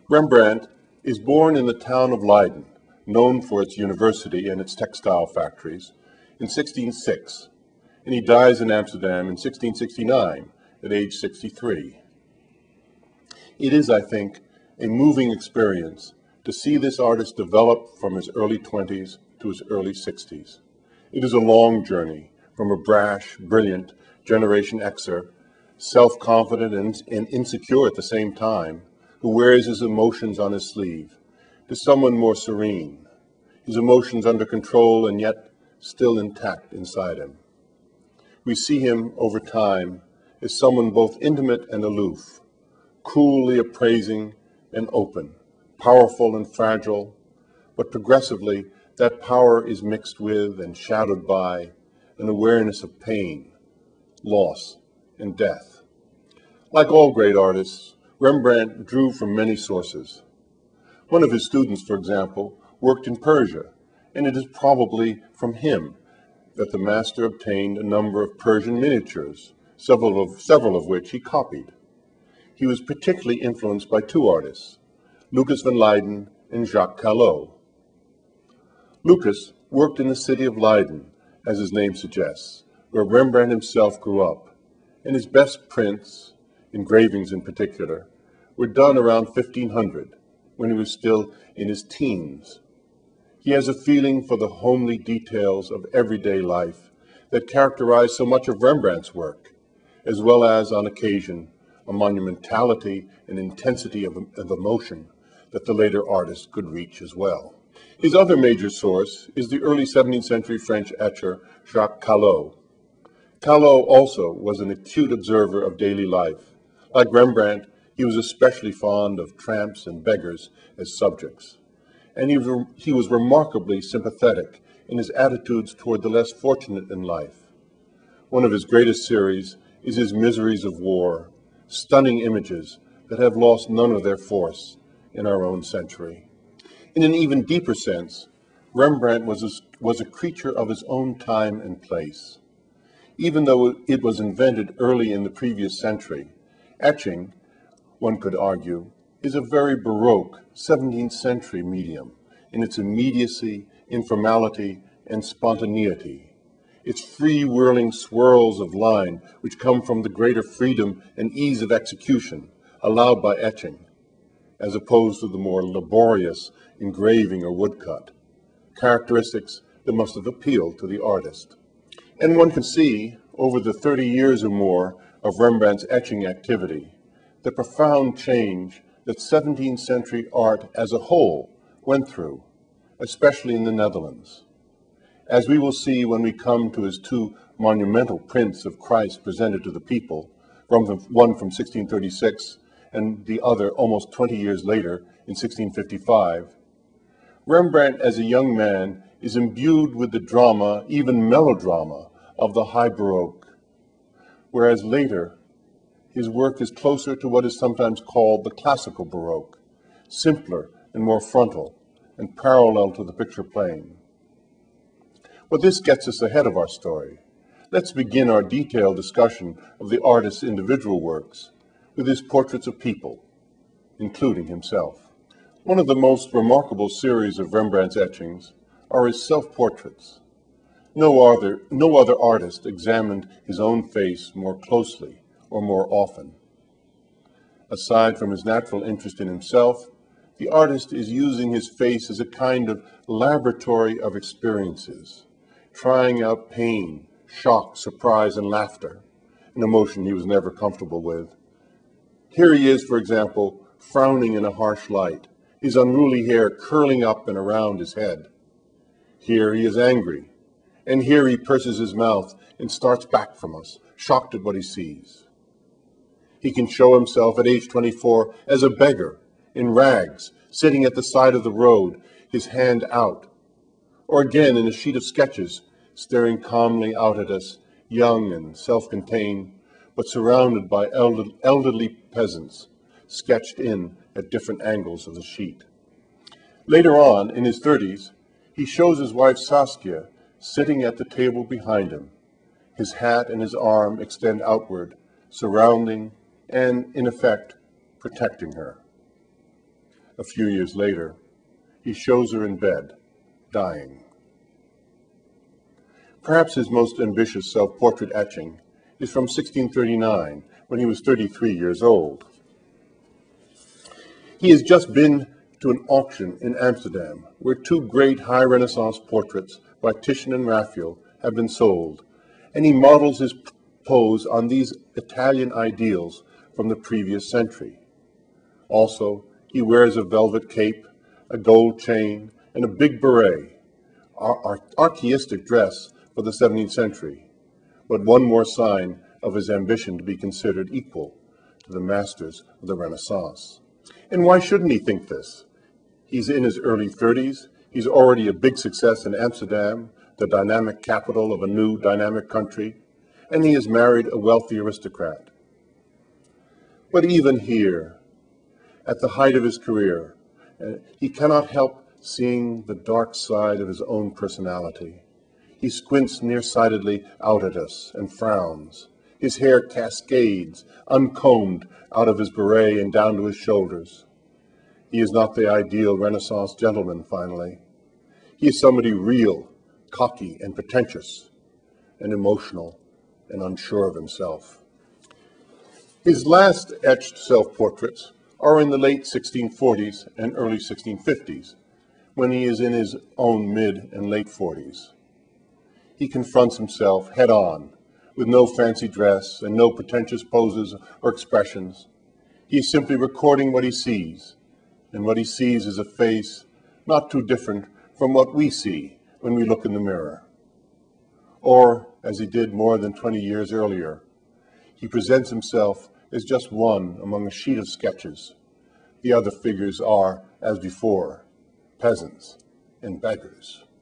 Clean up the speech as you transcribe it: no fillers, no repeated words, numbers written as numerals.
Rembrandt is born in the town of Leiden, known for its university and its textile factories, in 1606, and he dies in Amsterdam in 1669 at age 63. It is, I think, a moving experience to see this artist develop from his early 20s to his early 60s. It is a long journey from a brash, brilliant Generation Xer, self-confident and insecure at the same time, who wears his emotions on his sleeve, to someone more serene, his emotions under control and yet still intact inside him. We see him over time as someone both intimate and aloof, coolly appraising and open, powerful and fragile, but progressively that power is mixed with and shadowed by an awareness of pain, loss, and death. Like all great artists, Rembrandt drew from many sources. One of his students, for example, worked in Persia, and it is probably from him that the master obtained a number of Persian miniatures, several of which he copied. He was particularly influenced by two artists, Lucas van Leyden and Jacques Callot. Lucas worked in the city of Leiden, as his name suggests, where Rembrandt himself grew up, and his best prints, engravings in particular, were done around 1500, when he was still in his teens. He has a feeling for the homely details of everyday life that characterize so much of Rembrandt's work, as well as, on occasion, a monumentality and intensity of emotion that the later artist could reach as well. His other major source is the early 17th century French etcher Jacques Callot. Callot also was an acute observer of daily life. Like Rembrandt, he was especially fond of tramps and beggars as subjects. And he was remarkably sympathetic in his attitudes toward the less fortunate in life. One of his greatest series is his Miseries of War, stunning images that have lost none of their force in our own century. In an even deeper sense, Rembrandt was a creature of his own time and place. Even though it was invented early in the previous century, etching, one could argue, is a very Baroque 17th century medium in its immediacy, informality, and spontaneity. Its free whirling swirls of line which come from the greater freedom and ease of execution allowed by etching, as opposed to the more laborious engraving or woodcut, characteristics that must have appealed to the artist. And one can see, over the 30 years or more of Rembrandt's etching activity, the profound change that 17th century art as a whole went through, especially in the Netherlands. As we will see when we come to his two monumental prints of Christ presented to the people, one from 1636 and the other almost 20 years later in 1655, Rembrandt as a young man is imbued with the drama, even melodrama, of the high Baroque, whereas later his work is closer to what is sometimes called the classical Baroque, simpler and more frontal and parallel to the picture plane. But this gets us ahead of our story. Let's begin our detailed discussion of the artist's individual works with his portraits of people, including himself. One of the most remarkable series of Rembrandt's etchings are his self-portraits. No other artist examined his own face more closely or more often. Aside from his natural interest in himself, the artist is using his face as a kind of laboratory of experiences, trying out pain, shock, surprise, and laughter, an emotion he was never comfortable with. Here he is, for example, frowning in a harsh light, his unruly hair curling up and around his head. Here he is angry, and here he purses his mouth and starts back from us, shocked at what he sees. He can show himself at age 24 as a beggar, in rags, sitting at the side of the road, his hand out. Or again in a sheet of sketches, staring calmly out at us, young and self-contained, but surrounded by elderly peasants, sketched in at different angles of the sheet. Later on, in his 30s, he shows his wife Saskia sitting at the table behind him. His hat and his arm extend outward, surrounding and, in effect, protecting her. a few years later, he shows her in bed, dying. Perhaps his most ambitious self-portrait etching is from 1639, when he was 33 years old. He has just been to an auction in Amsterdam, where two great high Renaissance portraits by Titian and Raphael have been sold, and he models his pose on these Italian ideals from the previous century. Also, he wears a velvet cape, a gold chain, and a big beret, archaistic dress for the 17th century, but one more sign of his ambition to be considered equal to the masters of the Renaissance. And why shouldn't he think this? He's in his early 30s, he's already a big success in Amsterdam, the dynamic capital of a new dynamic country, and he has married a wealthy aristocrat. But even here, at the height of his career, he cannot help seeing the dark side of his own personality. He squints nearsightedly out at us and frowns. His hair cascades, uncombed, out of his beret and down to his shoulders. He is not the ideal Renaissance gentleman, finally. He is somebody real, cocky and pretentious, and emotional and unsure of himself. His last etched self-portraits are in the late 1640s and early 1650s, when he is in his own mid and late 40s. He confronts himself head-on, with no fancy dress and no pretentious poses or expressions. He is simply recording what he sees, and what he sees is a face not too different from what we see when we look in the mirror. Or, as he did more than 20 years earlier, he presents himself as just one among a sheet of sketches. The other figures are, as before, peasants and beggars.